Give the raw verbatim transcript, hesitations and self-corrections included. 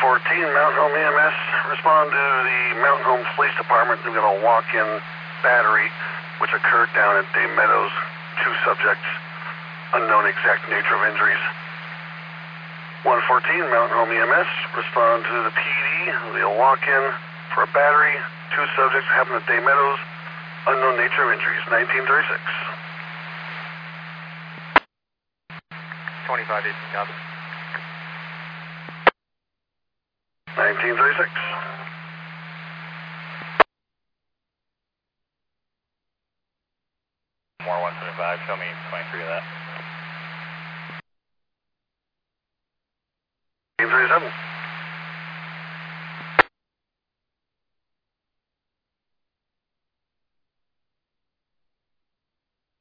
fourteen, Mountain Home E M S. Respond to the Mountain Home Police Department. We've got a walk-in battery which occurred down at Day Meadows. Two subjects, unknown exact nature of injuries. one fourteen, Mountain Home E M S. Respond to the P D. There'll be a walk-in for a battery. Two subjects happen at Day Meadows. Unknown nature of injuries. nineteen thirty-six. twenty-five eighteen, copy. nineteen thirty-six. More one seventy-five, show me twenty-three of that. nineteen thirty-seven.